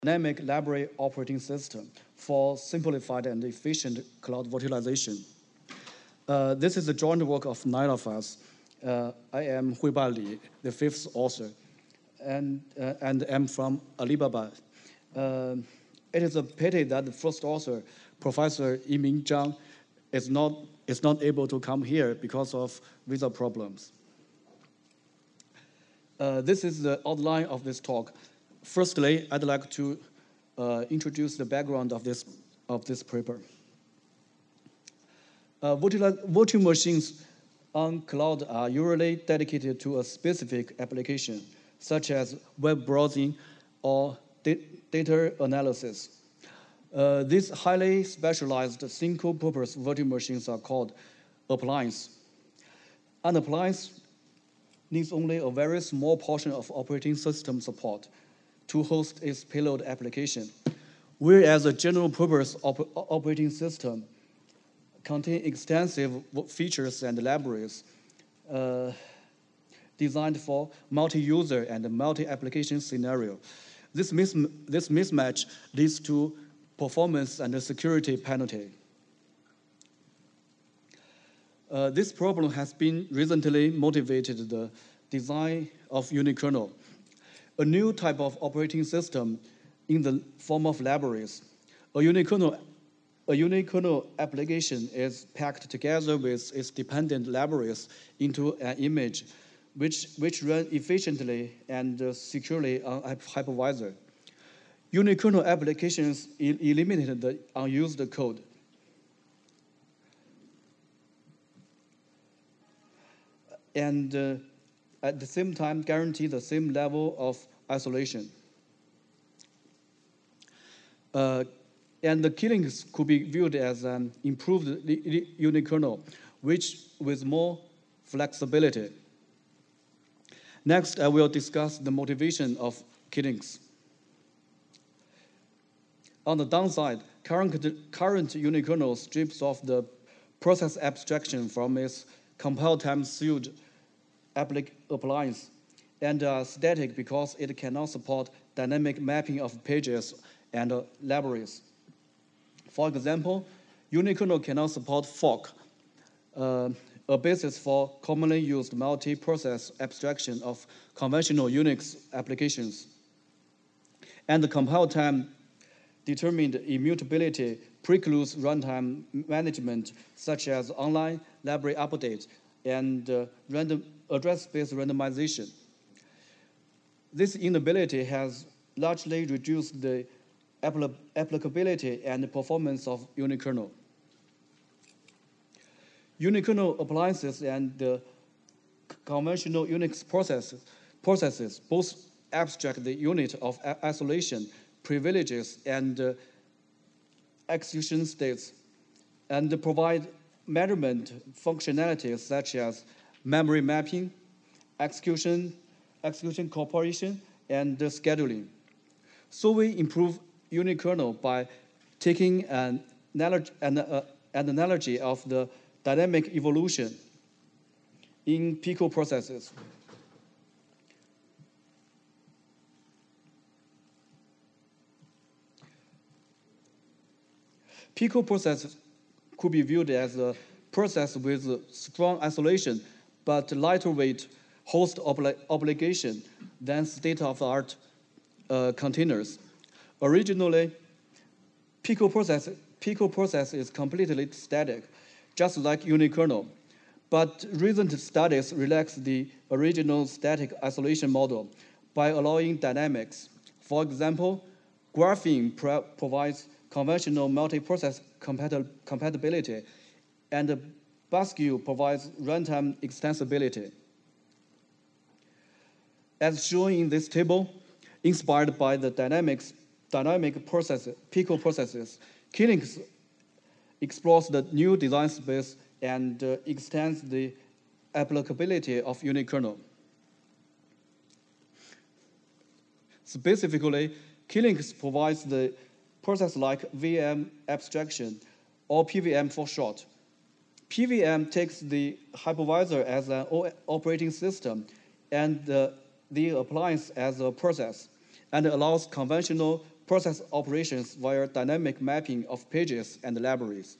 dynamic library operating system for simplified and efficient cloud virtualization. This is the joint work of 9 of us. I am Huiba Li, the fifth author, and am from Alibaba. Uh, it is a pity that the first author, Professor Yiming Zhang, is not able to come here because of visa problems. This is the outline of this talk. Firstly, I'd like to introduce the background of this paper. Virtual machines on cloud are usually dedicated to a specific application, such as web browsing or data analysis. These highly specialized single-purpose virtual machines are called appliances. An appliance needs only a very small portion of operating system support to host its payload application, whereas a general-purpose operating system contains extensive features and libraries designed for multi-user and multi-application scenario. This mismatch leads to performance and security penalty. This problem has been recently motivated the design of unikernel, a new type of operating system in the form of libraries. A unikernel application is packed together with its dependent libraries into an image, which run efficiently and securely on a hypervisor. Unikernel applications eliminate the unused code. And at the same time guarantee the same level of isolation. And the killings could be viewed as an improved unikernel, which with more flexibility. Next, I will discuss the motivation of killings. On the downside, current unikernel strips off the process abstraction from its compile time sealed appliance and are static because it cannot support dynamic mapping of pages and libraries. For example, unikernel cannot support fork, a basis for commonly used multi-process abstraction of conventional Unix applications. And the compile time determined immutability precludes runtime management, such as online library updates and random address-based randomization. This inability has largely reduced the applicability and performance of unikernel. Unikernel appliances and conventional Unix processes both abstract the unit of isolation, privileges, and execution states, and provide measurement functionalities such as memory mapping, execution corporation, and scheduling. So we improve unikernel by taking an analogy of the dynamic evolution in Pico processes. Pico process could be viewed as a process with strong isolation but lighter weight host obligation than state-of-the-art containers. Originally, Pico process is completely static, just like unikernel. But recent studies relax the original static isolation model by allowing dynamics. For example, Graphene provides conventional multi-process compatibility, and Basque provides runtime extensibility. As shown in this table, inspired by the dynamic Pico processes, Klinix explores the new design space and extends the applicability of unikernel. Specifically, Klinix provides the process-like VM abstraction, or PVM for short. PVM takes the hypervisor as an operating system and the appliance as a process, and allows conventional process operations via dynamic mapping of pages and libraries.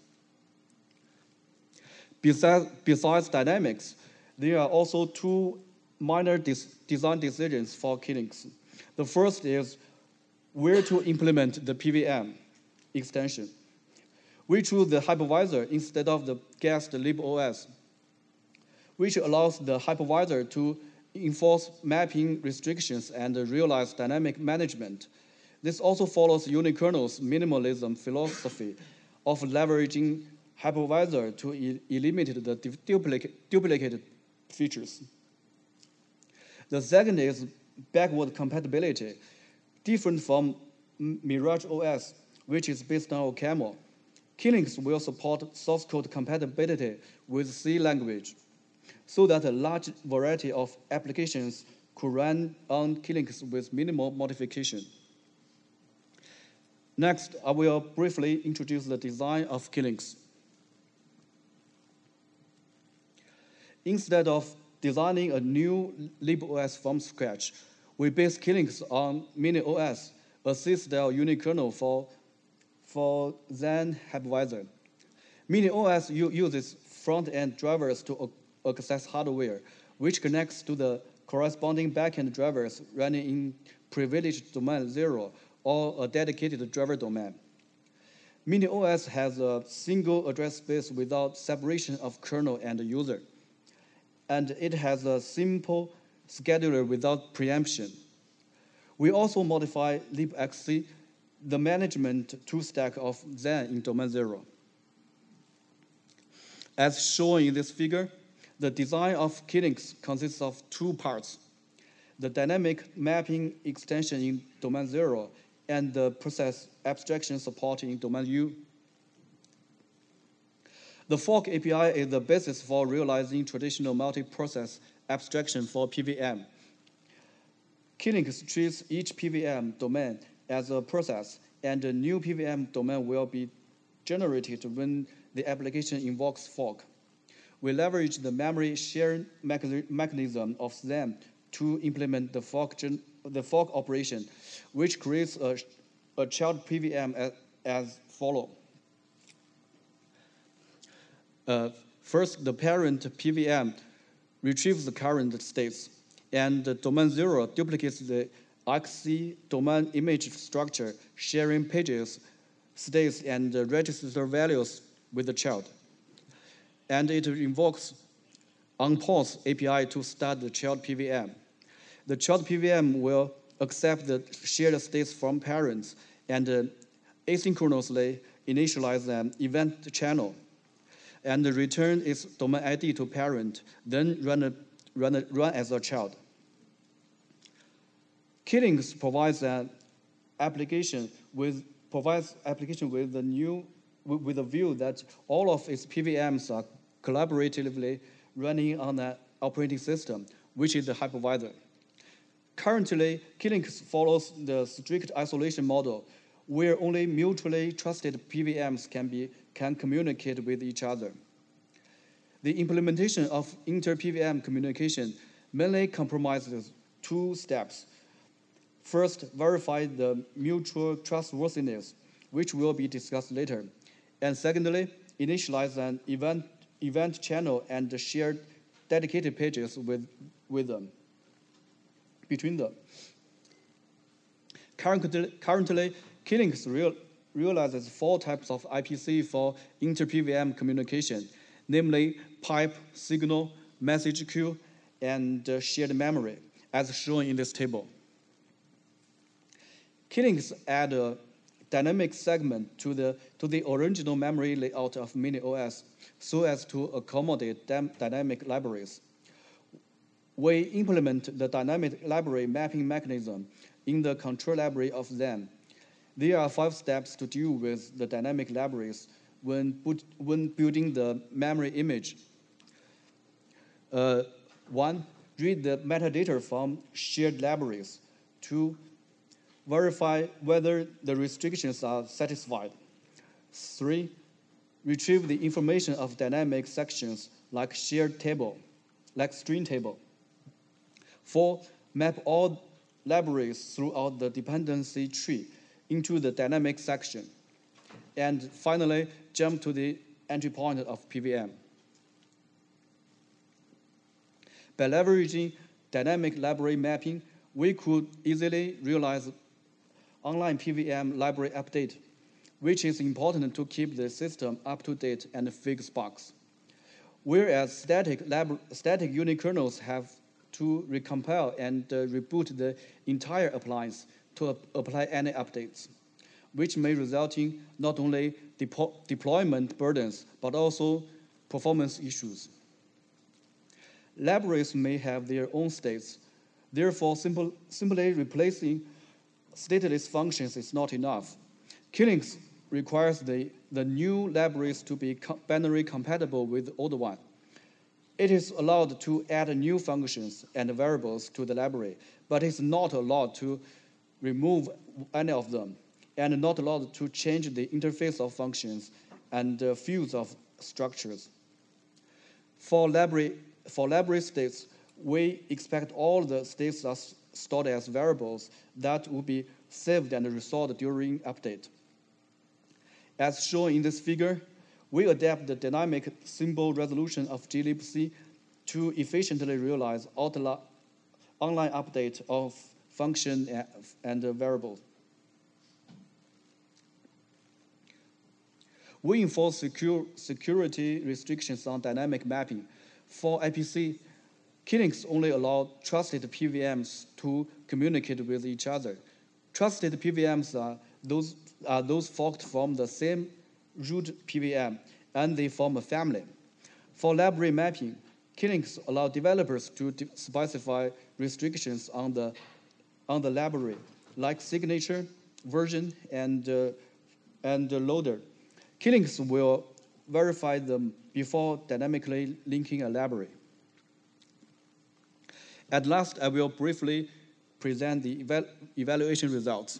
Besides dynamics, there are also two minor design decisions for Klinx. The first is where to implement the PVM extension. We choose the hypervisor instead of the guest libOS, which allows the hypervisor to enforce mapping restrictions and realize dynamic management. This also follows unikernel's minimalism philosophy of leveraging hypervisor to eliminate the duplicated features. The second is backward compatibility, different from Mirage OS, which is based on OCaml. Klinx will support source code compatibility with C language, so that a large variety of applications could run on Klinx with minimal modification. Next, I will briefly introduce the design of Klinx. Instead of designing a new libOS from scratch, we base Klinx on MiniOS, a C-style unikernel for Zen hypervisor. MiniOS uses front-end drivers to access hardware, which connects to the corresponding backend drivers running in privileged domain 0 or a dedicated driver domain. MiniOS has a single address space without separation of kernel and user, and it has a simple scheduler without preemption. We also modify libxc, the management toolstack of Zen in domain 0. As shown in this figure, the design of Klinx consists of two parts: the dynamic mapping extension in domain 0 and the process abstraction support in domain U. The fork API is the basis for realizing traditional multi-process abstraction for PVM. Klinx treats each PVM domain as a process, and a new PVM domain will be generated when the application invokes fork. We leverage the memory sharing mechanism of Zen to implement the fork operation, which creates a child PVM as follows. First, the parent PVM retrieves the current states, and the domain 0 duplicates the XC domain image structure, sharing pages, states, and register values with the child. And it invokes onPause API to start the child PVM. The child PVM will accept the shared states from parents and asynchronously initialize an event channel and return its domain ID to parent, then run as a child. Klinx provides application with a view that all of its PVMs are collaboratively running on an operating system, which is the hypervisor. Currently, Klinx follows the strict isolation model, where only mutually trusted PVMs can communicate with each other. The implementation of inter-PVM communication mainly comprises two steps. First, verify the mutual trustworthiness, which will be discussed later. And secondly, initialize an event channel and share dedicated pages with them, between them. Currently, Klinx realizes 4 types of IPC for inter-PVM communication, namely pipe, signal, message queue, and shared memory, as shown in this table. Klinx add a dynamic segment to the original memory layout of MiniOS so as to accommodate dynamic libraries. We implement the dynamic library mapping mechanism in the control library of Zen. There are 5 steps to deal with the dynamic libraries when building the memory image. 1, read the metadata from shared libraries. 2, verify whether the restrictions are satisfied. 3, retrieve the information of dynamic sections like shared table, like string table. 4, map all libraries throughout the dependency tree into the dynamic section, and finally jump to the entry point of PVM. By leveraging dynamic library mapping, we could easily realize online PVM library update, which is important to keep the system up to date and fix bugs. Whereas static unikernels have to recompile and reboot the entire appliance to apply any updates, which may result in not only deployment burdens, but also performance issues. Libraries may have their own states. Therefore, simply replacing stateless functions is not enough. Killings requires the new libraries to be binary compatible with the old one. It is allowed to add new functions and variables to the library, but it's not allowed to remove any of them, and not allowed to change the interface of functions and fields of structures. For library states, we expect all the states are stored as variables that will be saved and restored during update. As shown in this figure, we adapt the dynamic symbol resolution of glibc to efficiently realize online update of function and variables. We enforce security restrictions on dynamic mapping. For IPC, Killings only allow trusted PVMs to communicate with each other. Trusted PVMs are those forked from the same root PVM, and they form a family. For library mapping, Killings allow developers to specify restrictions on the library, like signature, version, and loader. Killings will verify them before dynamically linking a library. At last, I will briefly present the evaluation results.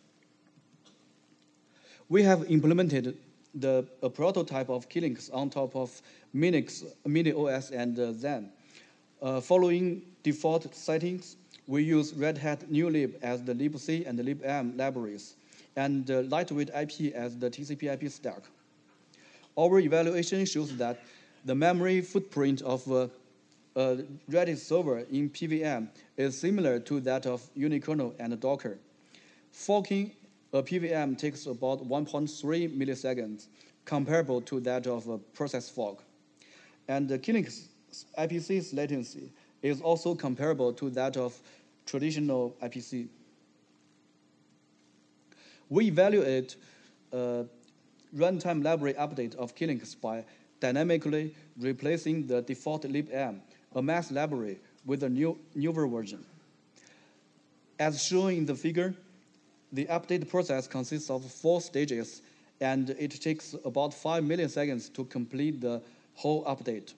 We have implemented a prototype of Killings on top of Minix, MiniOS, and Zen. Following default settings, we use Red Hat NewLib as the libc and the libm libraries, and lightweight IP as the TCP/IP stack. Our evaluation shows that the memory footprint of a Redis server in PVM is similar to that of unikernel and Docker. Forking a PVM takes about 1.3 milliseconds, comparable to that of a process fork. And the Killings IPC's latency is also comparable to that of traditional IPC. We evaluate runtime library update of Killings by dynamically replacing the default libm, a mass library, with a newer version. As shown in the figure, the update process consists of 4 stages, and it takes about 5 milliseconds to complete the whole update.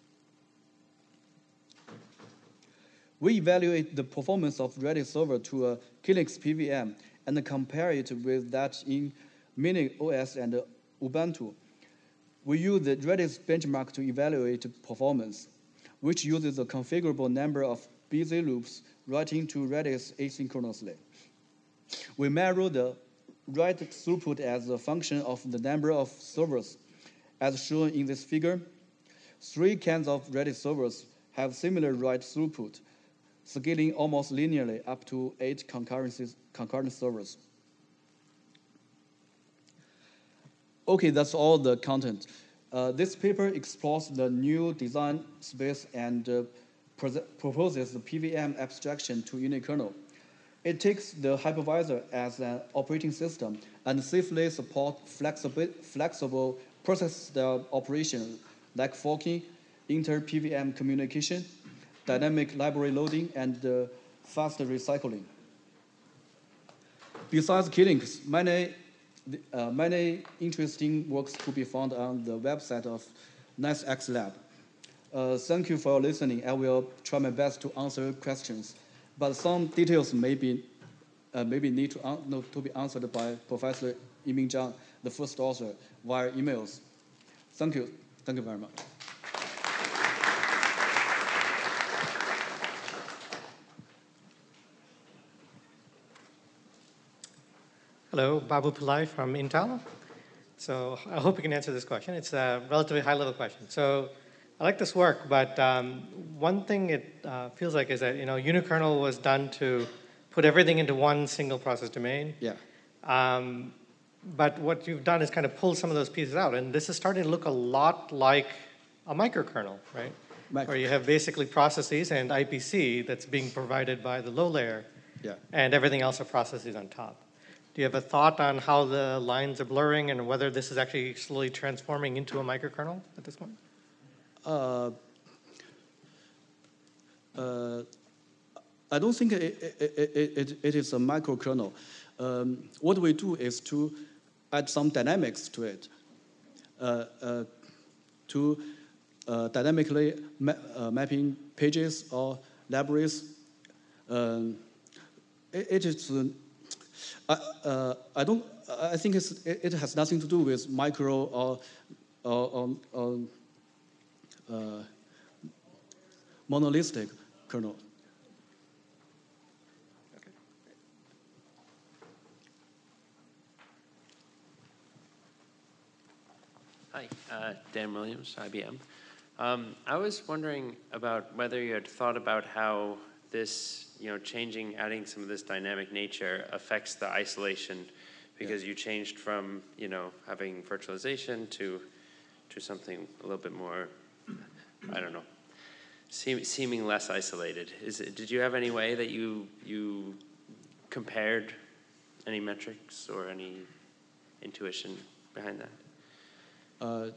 We evaluate the performance of Redis server to a Killings PVM and compare it with that in MiniOS and Ubuntu. We use the Redis benchmark to evaluate performance, which uses a configurable number of busy loops writing to Redis asynchronously. We measure the write throughput as a function of the number of servers. As shown in this figure, 3 kinds of Redis servers have similar write throughput, scaling almost linearly up to 8 concurrent servers. Okay, that's all the content. This paper explores the new design space and proposes the PVM abstraction to unikernel. It takes the hypervisor as an operating system and safely supports flexible process-style operation like forking, inter-PVM communication, dynamic library loading, and fast recycling. Besides Killings, many interesting works to be found on the website of NiceX Lab. Thank you for listening. I will try my best to answer questions, but some details maybe need to be answered by Professor Yiming Zhang, the first author, via emails. Thank you. Thank you very much. Hello, Babu Pillai from Intel. So I hope you can answer this question. It's a relatively high-level question. So I like this work, but one thing it feels like is that unikernel was done to put everything into one single process domain. Yeah. But what you've done is kind of pull some of those pieces out, and this is starting to look a lot like a microkernel, right? Where you have basically processes and IPC that's being provided by the low layer, and everything else are processes on top. Do you have a thought on how the lines are blurring and whether this is actually slowly transforming into a microkernel at this point? I don't think it is a microkernel. What we do is to add some dynamics to it, to dynamically mapping pages or libraries. It is. I think it has nothing to do with micro or monolithic kernel. Hi, Dan Williams, IBM. I was wondering about whether you had thought about how this, adding some of this dynamic nature affects the isolation, because you changed from, having virtualization to something a little bit more, I don't know, seeming less isolated. Did you have any way that you compared any metrics or any intuition behind that?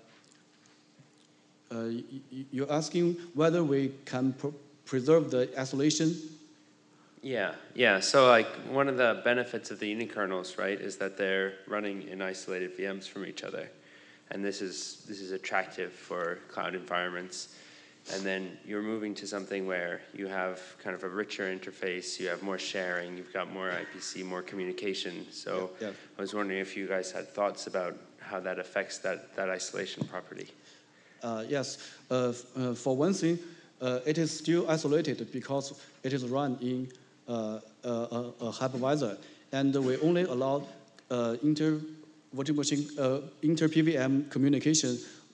You're asking whether we can preserve the isolation? Yeah. So like one of the benefits of the unikernels, right, is that they're running in isolated VMs from each other, and this is attractive for cloud environments. And then you're moving to something where you have kind of a richer interface, you have more sharing, you've got more IPC, more communication. So I was wondering if you guys had thoughts about how that affects that isolation property. Yes. For one thing, it is still isolated because it is run in a hypervisor, and we only allow inter-virtual machine, inter-PVM communication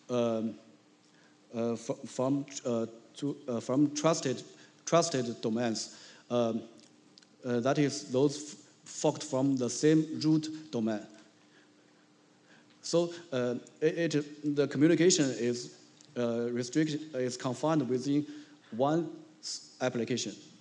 from trusted domains. That is, those forked from the same root domain. So the communication is restricted, is confined within one application.